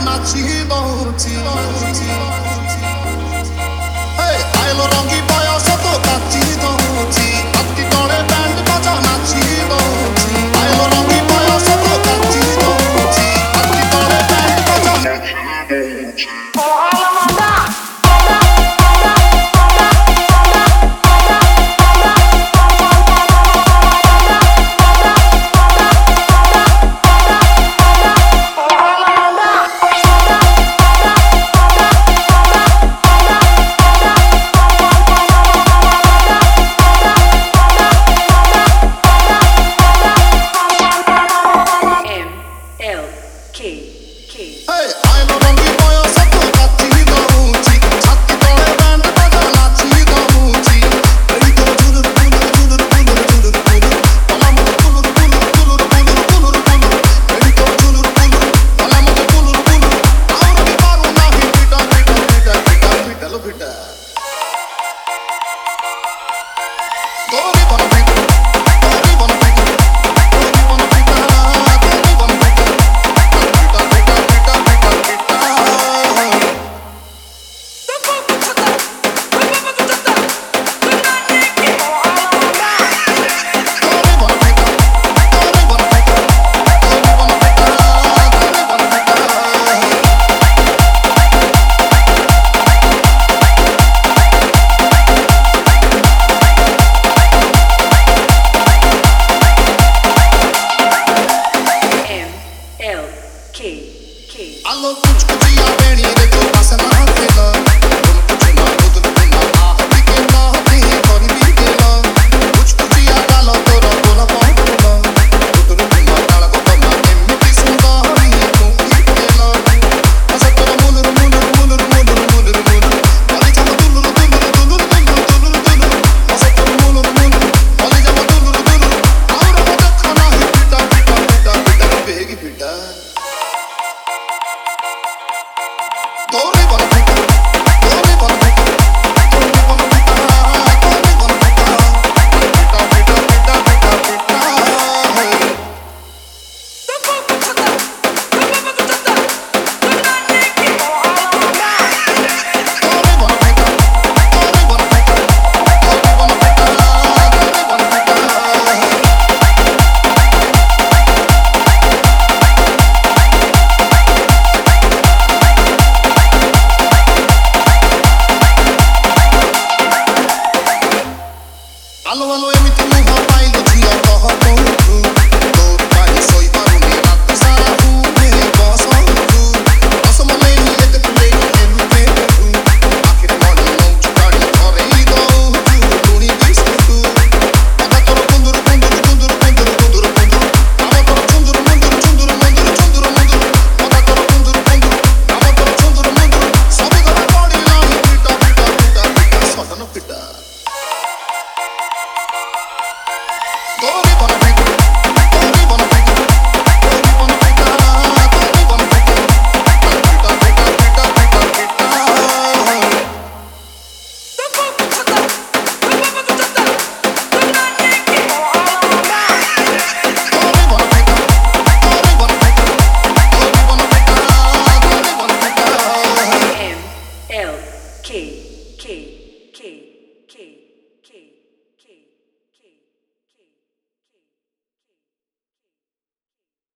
নাচি দৌছি আইলো রঙ্গি বয়স তো কাচি দৌছি হাতি তলে ব্যান্ড বাজা নাচি দৌছি আইলো রঙ্গি বয়স তো কাচি দৌছি হাতি তলে ব্যান্ড বাজা নাচি দৌছি Allo kuchku jiya beni re to pasna khela kuchku na budul na ahti ke na hote kori bi kela kuchku jiya galo tora bola paula budul na dala ko na emti sundari tu kela asa tora mulur ali jama dulur asa tora mulur ali jama dulur aur hoda khana hi pita begi pita Dore bana pita, dore bana pita, dore bana pita, dore bana pita, pita pita pita pita hey. Dore bana pita, dore bana pita, dore bana pita, Allo allo emiti muha pailo jiya kaha tu dor pai soi baruni rat sara hu me bosa tu asmale ni ek tule emte tu akhir mani no chukari thore I do tu luni dis tu ata tor kundur ava tor chundur ata tor kundur ava tor chundur sabi gala padi nahi pita sadana pita Dore bana pita, dore bana pita, dore bana pita, dore bana pita, pita hey. Dore bana pita, dore bana pita, dore bana pita, dore bana pita hey. MLK